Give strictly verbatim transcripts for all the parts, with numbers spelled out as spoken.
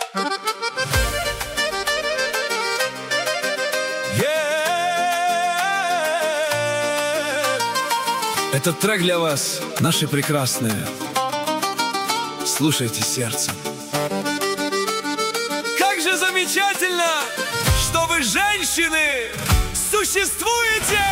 Этот трек для вас, наши прекрасные. Слушайте сердцем. Как же замечательно, что вы, женщины, существуете!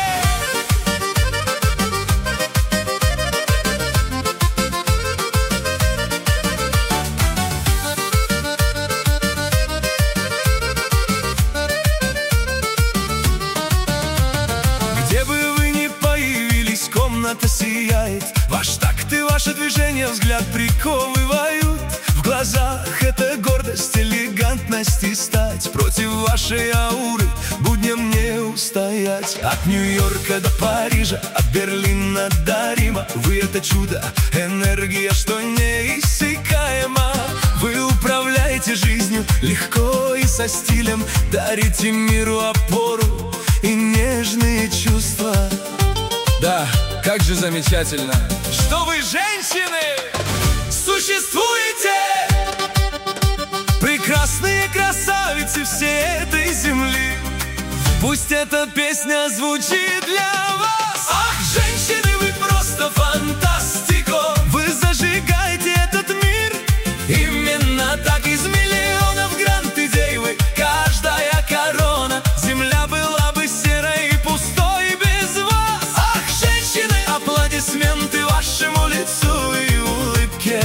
Где бы вы ни появились, комната сияет. Ваш такт и ваше движение взгляд приковывают. В глазах это гордость, элегантность и стать. Против вашей ауры будням не устоять. От Нью-Йорка до Парижа, от Берлина до Рима. Вы это чудо, энергия, что неиссякаема. Вы управляете жизнью легко и со стилем. Дарите миру опору и нежные чувства. Да, как же замечательно, что вы, женщины, существуете! Прекрасные красавицы всей этой земли. Пусть эта песня звучит для вас. Ах, женщины, вы просто фантастико. Вы зажигаете этот мир. Именно так из миллионов гранд-идей вы каждая корона. Земля была бы серой и пустой без вас. Ах, женщины, аплодисменты вашему лицу и улыбке.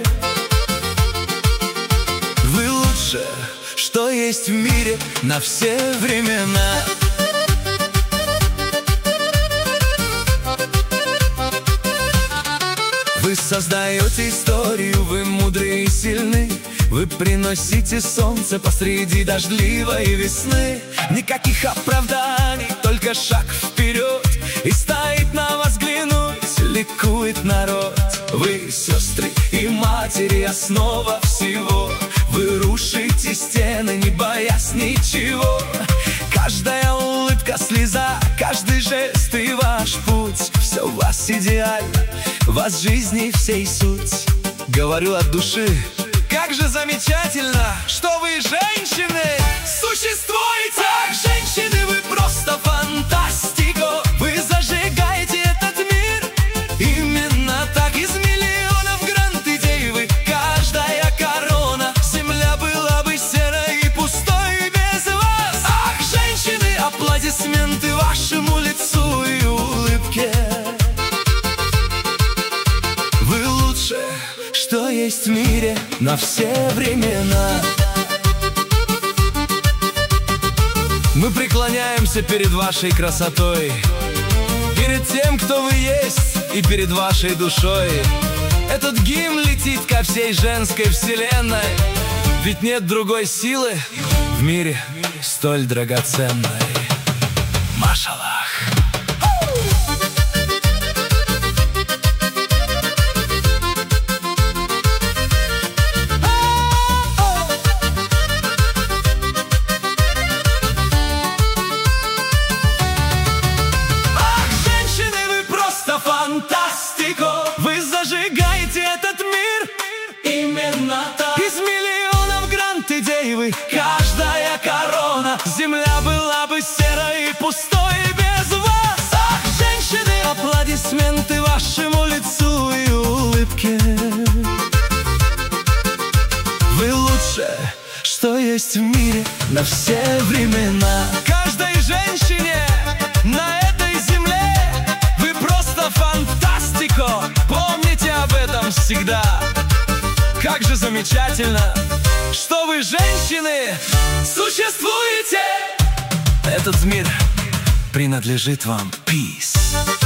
Вы лучшее, что есть в мире на все времена. Вы создаете историю, вы мудрые и сильны. Вы приносите солнце посреди дождливой весны. Никаких оправданий, только шаг вперед. И стоит на вас взглянуть, ликует народ. Вы сестры и матери, основа всего. Вы рушите стены, не боясь ничего. Каждая улыбка, слеза, каждый жест и ваш путь. Все у вас идеально, в вас жизни всей суть. Говорю от души, как же замечательно, что вы, женщины, существуете! Ах, женщины, вы просто фантастико. Вы зажигаете этот мир. Именно так из миллионов гранд-идей вы каждая корона. Земля была бы серой и пустой без вас. Ах, женщины, аплодисменты вашему лицу и улыбке. Вы лучшее, что есть в мире на все времена. Мы преклоняемся перед вашей красотой, перед тем, кто вы есть, и перед вашей душой. Этот гимн летит ко всей женской вселенной. Ведь нет другой силы в мире столь драгоценной. Машаллах. Фантастико, вы зажигаете этот мир. Именно так из миллионов гранд-идей вы каждая корона. Земля была бы серой и пустой без вас. Ах, женщины, аплодисменты вашему лицу и улыбке. Вы лучшее, что есть в мире на все времена. Каждой женщине на этой земле вы просто фантастико. Помните об этом всегда. Как же замечательно, что вы, женщины, существуете. Этот мир принадлежит вам. Peace.